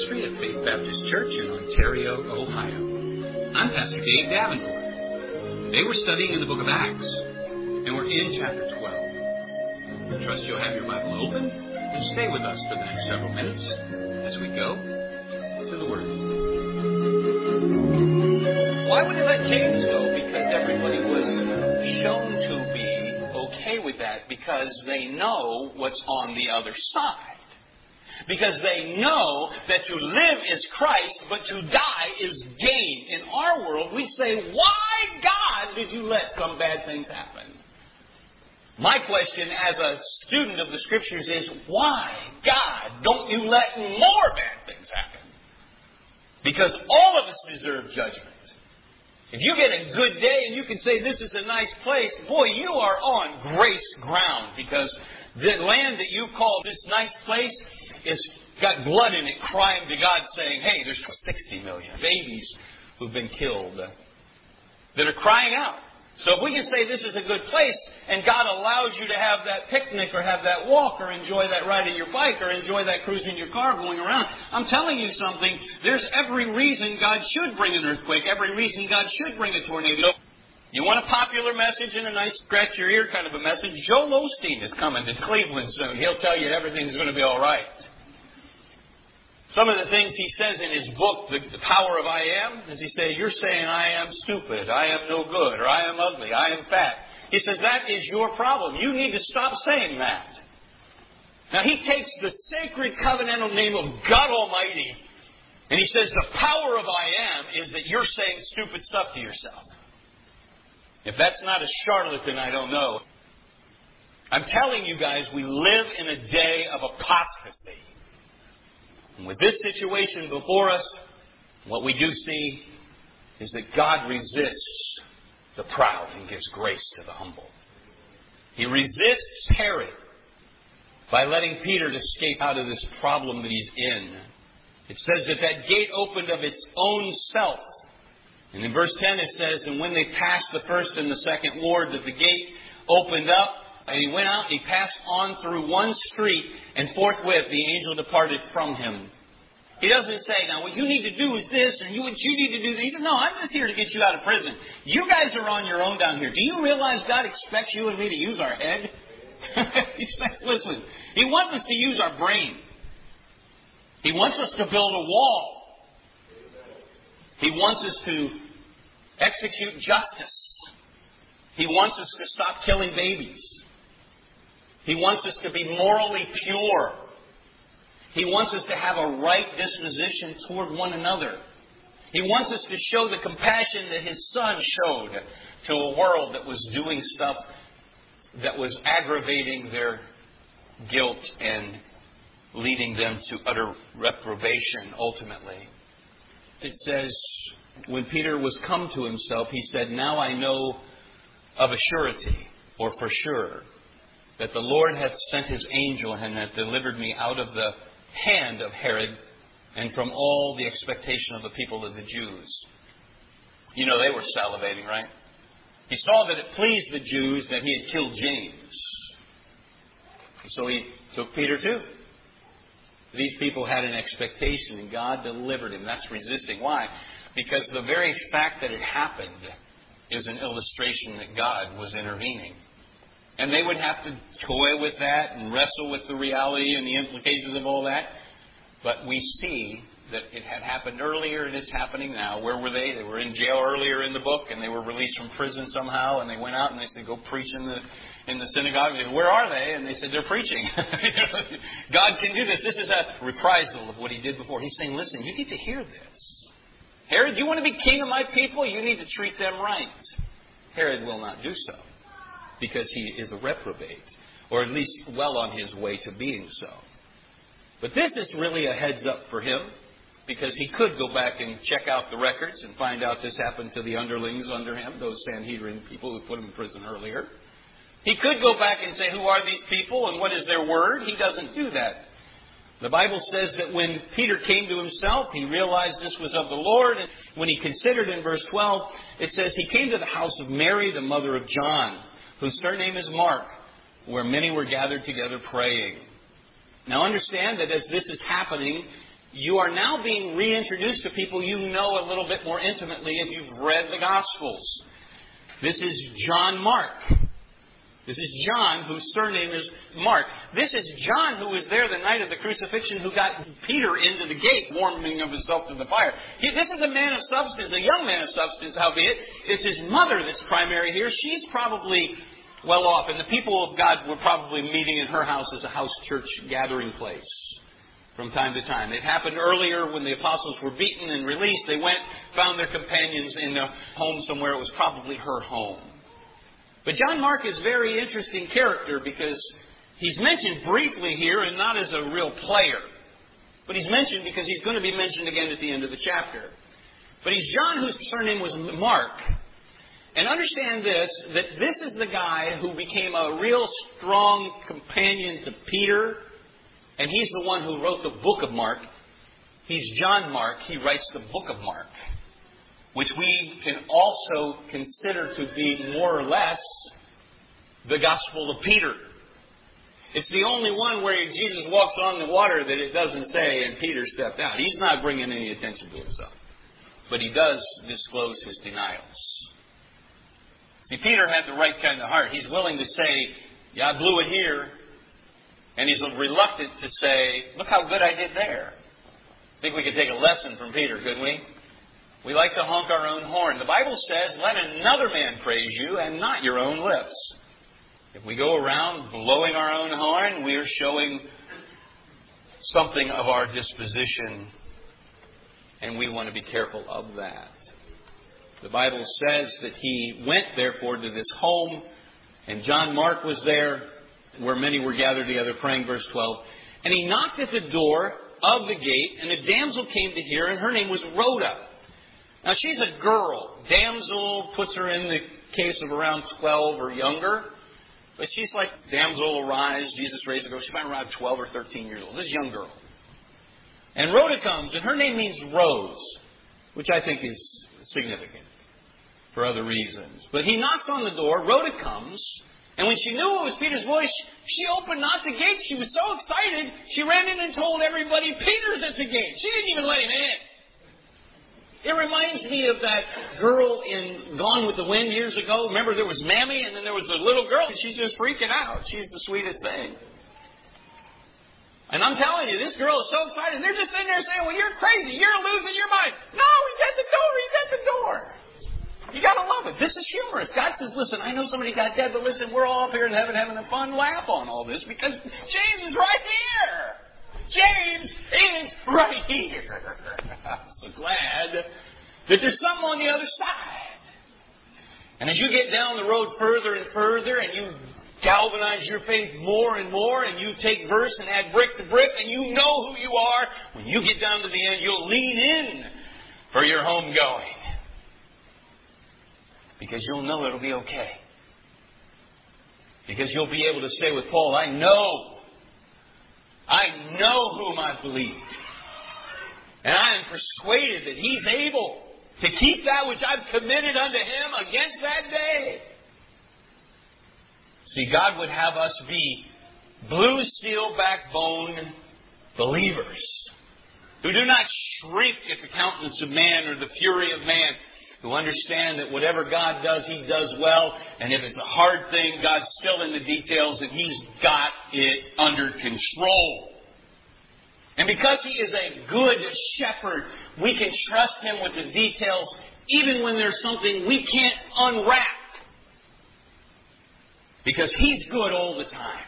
ministry at Faith Baptist Church in Ontario, Ohio. I'm Pastor Dave Davenport. Today we're studying in the book of Acts, and we're in chapter 12. I trust you'll have your Bible open and stay with us for the next several minutes as we go to the Word. Why would they let James go? Because everybody was shown to be okay with that because they know what's on the other side. Because they know that to live is Christ, but to die is gain. In our world, we say, why, God, did you let some bad things happen? My question as a student of the Scriptures is, why, God, don't you let more bad things happen? Because all of us deserve judgment. If you get a good day and you can say this is a nice place, boy, you are on grace ground. Because the land that you call this nice place is got blood in it crying to God saying, hey, there's 60 million babies who've been killed that are crying out. So if we can say this is a good place and God allows you to have that picnic or have that walk or enjoy that ride in your bike or enjoy that cruise in your car going around, I'm telling you something, there's every reason God should bring an earthquake, every reason God should bring a tornado. You want a popular message and a nice scratch your ear kind of a message? Joel Osteen is coming to Cleveland soon. He'll tell you everything's going to be all right. Some of the things he says in his book, The Power of I Am, is he says, you're saying I am stupid, I am no good, or I am ugly, I am fat. He says that is your problem. You need to stop saying that. Now he takes the sacred covenantal name of God Almighty, and he says the power of I am is that you're saying stupid stuff to yourself. If that's not a charlatan, I don't know. I'm telling you guys, we live in a day of apostasy. And with this situation before us, what we do see is that God resists the proud and gives grace to the humble. He resists Herod by letting Peter escape out of this problem that he's in. It says that gate opened of its own self. And in verse 10 it says, and when they passed the first and the second ward, that the gate opened up, and he went out and he passed on through one street, and forthwith the angel departed from him. He doesn't say, now what you need to do is this, and what you need to do that. He says, no, I'm just here to get you out of prison. You guys are on your own down here. Do you realize God expects you and me to use our head? He says, listen, He wants us to use our brain. He wants us to build a wall. He wants us to execute justice. He wants us to stop killing babies. He wants us to be morally pure. He wants us to have a right disposition toward one another. He wants us to show the compassion that His Son showed to a world that was doing stuff that was aggravating their guilt and leading them to utter reprobation ultimately. It says, when Peter was come to himself, he said, now I know of a surety, or for sure, that the Lord hath sent His angel and hath delivered me out of the hand of Herod and from all the expectation of the people of the Jews. You know, they were salivating, right? He saw that it pleased the Jews that he had killed James. So he took Peter too. These people had an expectation and God delivered him. That's resisting. Why? Because the very fact that it happened is an illustration that God was intervening. And they would have to toy with that and wrestle with the reality and the implications of all that. But we see that it had happened earlier and it's happening now. Where were they? They were in jail earlier in the book and they were released from prison somehow. And they went out and they said, go preach in the synagogue. They said, where are they? And they said, they're preaching. God can do this. This is a reprisal of what He did before. He's saying, listen, you need to hear this. Herod, you want to be king of my people? You need to treat them right. Herod will not do so because he is a reprobate, or at least well on his way to being so. But this is really a heads up for him, because he could go back and check out the records and find out this happened to the underlings under him, those Sanhedrin people who put him in prison earlier. He could go back and say, who are these people and what is their word? He doesn't do that. The Bible says that when Peter came to himself, he realized this was of the Lord. And when he considered in verse 12, it says, he came to the house of Mary, the mother of John, whose surname is Mark, where many were gathered together praying. Now understand that as this is happening, you are now being reintroduced to people you know a little bit more intimately if you've read the Gospels. This is John Mark. This is John, whose surname is Mark. This is John, who was there the night of the crucifixion, who got Peter into the gate, warming of himself to the fire. This is a man of substance, a young man of substance, howbeit. It's his mother that's primary here. She's probably well off, and the people of God were probably meeting in her house as a house church gathering place from time to time. It happened earlier when the apostles were beaten and released. They went, found their companions in a home somewhere. It was probably her home. But John Mark is a very interesting character because he's mentioned briefly here and not as a real player. But he's mentioned because he's going to be mentioned again at the end of the chapter. But he's John, whose surname was Mark. And understand this, that this is the guy who became a real strong companion to Peter. And he's the one who wrote the book of Mark. He's John Mark. He writes the book of Mark, which we can also consider to be more or less the Gospel of Peter. It's the only one where Jesus walks on the water that it doesn't say, and Peter stepped out. He's not bringing any attention to himself. But he does disclose his denials. See, Peter had the right kind of heart. He's willing to say, yeah, I blew it here. And he's reluctant to say, look how good I did there. I think we could take a lesson from Peter, couldn't we? We like to honk our own horn. The Bible says, let another man praise you and not your own lips. If we go around blowing our own horn, we are showing something of our disposition. And we want to be careful of that. The Bible says that he went, therefore, to this home. And John Mark was there, where many were gathered together praying, verse 12. And he knocked at the door of the gate, and a damsel came to hear, and her name was Rhoda. Now, she's a girl. Damsel puts her in the case of around 12 or younger. But she's like, damsel arise, Jesus raised her. She might be around 12 or 13 years old. This is a young girl. And Rhoda comes, and her name means rose, which I think is significant for other reasons. But he knocks on the door. Rhoda comes. And when she knew it was Peter's voice, she opened not the gate. She was so excited, she ran in and told everybody, Peter's at the gate. She didn't even let him in. It reminds me of that girl in Gone with the Wind years ago. Remember, there was Mammy, and then there was a little girl, and she's just freaking out. She's the sweetest thing. And I'm telling you, this girl is so excited. And they're just sitting there saying, well, you're crazy. You're losing your mind. No, he's at the door. He's at the door. You got to love it. This is humorous. God says, listen, I know somebody got dead, but listen, we're all up here in heaven having a fun laugh on all this because James is right here. James is right here. I'm so glad that there's something on the other side. And as you get down the road further and further, and you galvanize your faith more and more, and you take verse and add brick to brick, and you know who you are, when you get down to the end, you'll lean in for your homegoing. Because you'll know it'll be okay. Because you'll be able to say with Paul, I know whom I believe. And I am persuaded that He's able to keep that which I've committed unto Him against that day. See, God would have us be blue steel backbone believers who do not shrink at the countenance of man or the fury of man, who understand that whatever God does, He does well. And if it's a hard thing, God's still in the details and He's got it under control. And because He is a good shepherd, we can trust Him with the details even when there's something we can't unwrap. Because He's good all the time.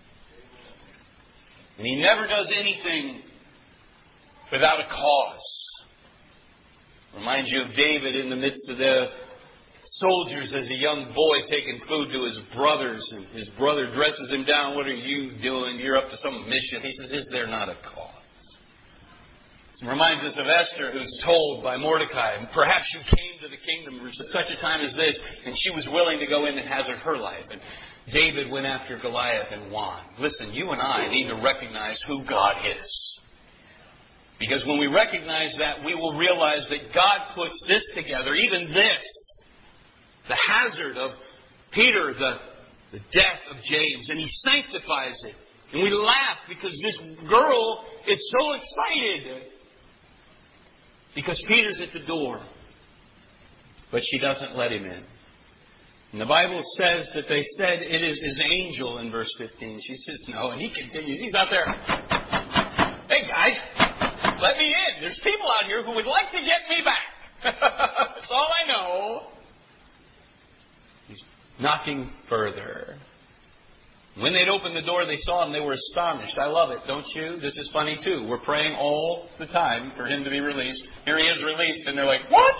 And He never does anything without a cause. Reminds you of David in the midst of the soldiers as a young boy taking food to his brothers. And his brother dresses him down. What are you doing? You're up to some mission. He says, is there not a cause? It reminds us of Esther, who's told by Mordecai, perhaps you came to the kingdom for such a time as this, and she was willing to go in and hazard her life. And David went after Goliath and won. Listen, you and I need to recognize who God is. Because when we recognize that, we will realize that God puts this together, even this, the hazard of Peter, the death of James, and He sanctifies it And we laugh because this girl is so excited. Because Peter's at the door. But she doesn't let him in. And the Bible says that they said it is his angel in verse 15. She says no, and he continues. He's out there. Hey guys, let me in. There's people out here who would like to get me back. That's all I know. He's knocking further. When they'd opened the door, they saw him. They were astonished. I love it, don't you? This is funny, too. We're praying all the time for him to be released. Here he is released, and they're like, what?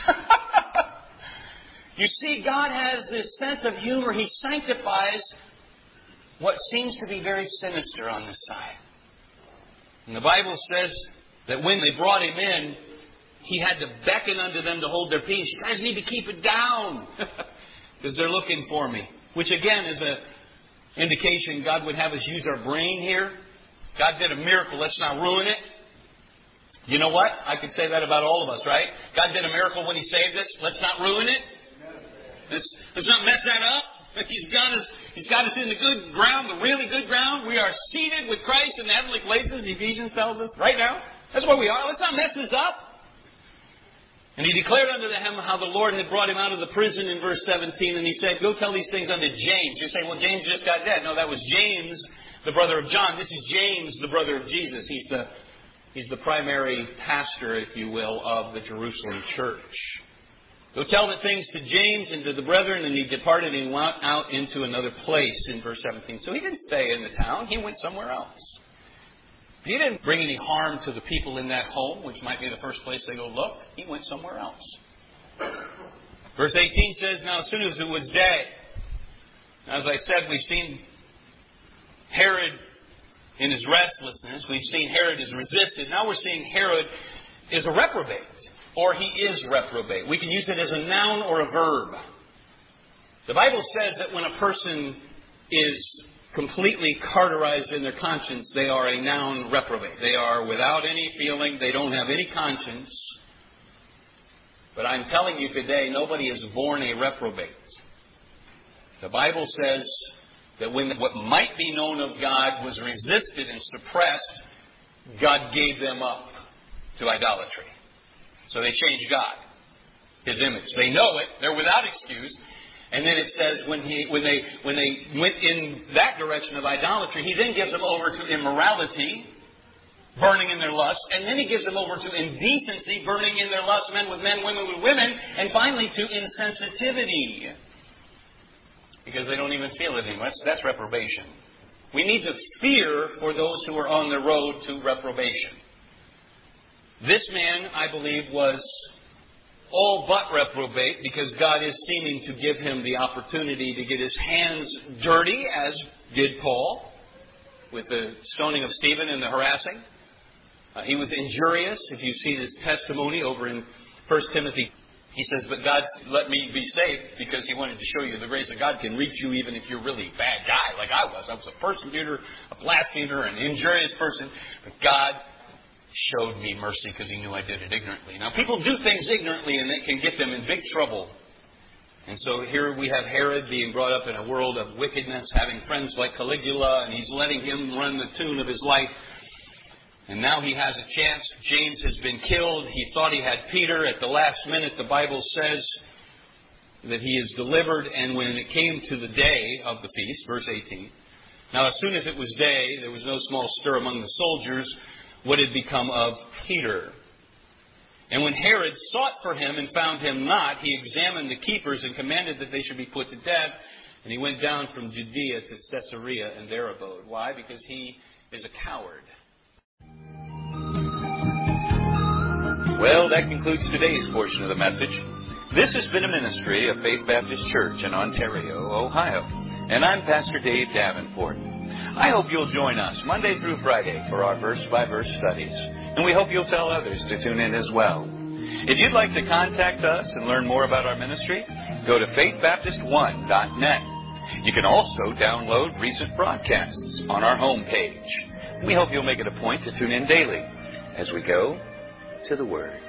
You see, God has this sense of humor. He sanctifies what seems to be very sinister on this side. And the Bible says that when they brought him in, he had to beckon unto them to hold their peace. You guys need to keep it down because they're looking for me. Which, again, is a indication God would have us use our brain here. God did a miracle. Let's not ruin it. You know what? I could say that about all of us, right? God did a miracle when He saved us. Let's not ruin it. Let's not mess that up. He's got us in the good ground, the really good ground. We are seated with Christ in the heavenly places, Ephesians tells us, right now. That's where we are. Let's not mess this up. And he declared unto them how the Lord had brought him out of the prison in verse 17. And he said, go tell these things unto James. You say, well, James just got dead. No, that was James, the brother of John. This is James, the brother of Jesus. He's the primary pastor, if you will, of the Jerusalem church. Go tell the things to James and to the brethren. And he departed and went out into another place in verse 17. So he didn't stay in the town. He went somewhere else. He didn't bring any harm to the people in that home, which might be the first place they go look. He went somewhere else. Verse 18 says, now as soon as it was day, as I said, we've seen Herod in his restlessness. We've seen Herod is resisted. Now we're seeing Herod is a reprobate, or he is reprobate. We can use it as a noun or a verb. The Bible says that when a person is completely cauterized in their conscience, they are a noun reprobate. They are without any feeling. They don't have any conscience. But I'm telling you today, nobody is born a reprobate. The Bible says that when what might be known of God was resisted and suppressed, God gave them up to idolatry. So they changed God, His image. They know it. They're without excuse. And then it says when they went in that direction of idolatry, He then gives them over to immorality, burning in their lust. And then He gives them over to indecency, burning in their lust, men with men, women with women. And finally to insensitivity. Because they don't even feel it anymore. That's reprobation. We need to fear for those who are on the road to reprobation. This man, I believe, was all but reprobate because God is seeming to give him the opportunity to get his hands dirty, as did Paul, with the stoning of Stephen and the harassing. He was injurious. If you see his testimony over in 1 Timothy, he says, but God let me be saved because He wanted to show you the grace of God can reach you even if you're really a bad guy like I was. I was a persecutor, a blasphemer, an injurious person. But God showed me mercy because He knew I did it ignorantly. Now, people do things ignorantly and it can get them in big trouble. And so here we have Herod being brought up in a world of wickedness, having friends like Caligula, and he's letting him run the tune of his life. And now he has a chance. James has been killed. He thought he had Peter. At the last minute, the Bible says that he is delivered. And when it came to the day of the feast, verse 18, now as soon as it was day, there was no small stir among the soldiers. What had become of Peter? And when Herod sought for him and found him not, he examined the keepers and commanded that they should be put to death. And he went down from Judea to Caesarea and there abode. Why? Because he is a coward. Well, that concludes today's portion of the message. This has been a ministry of Faith Baptist Church in Ontario, Ohio. And I'm Pastor Dave Davenport. I hope you'll join us Monday through Friday for our verse-by-verse studies. And we hope you'll tell others to tune in as well. If you'd like to contact us and learn more about our ministry, go to faithbaptist1.net. You can also download recent broadcasts on our homepage. We hope you'll make it a point to tune in daily as we go to the Word.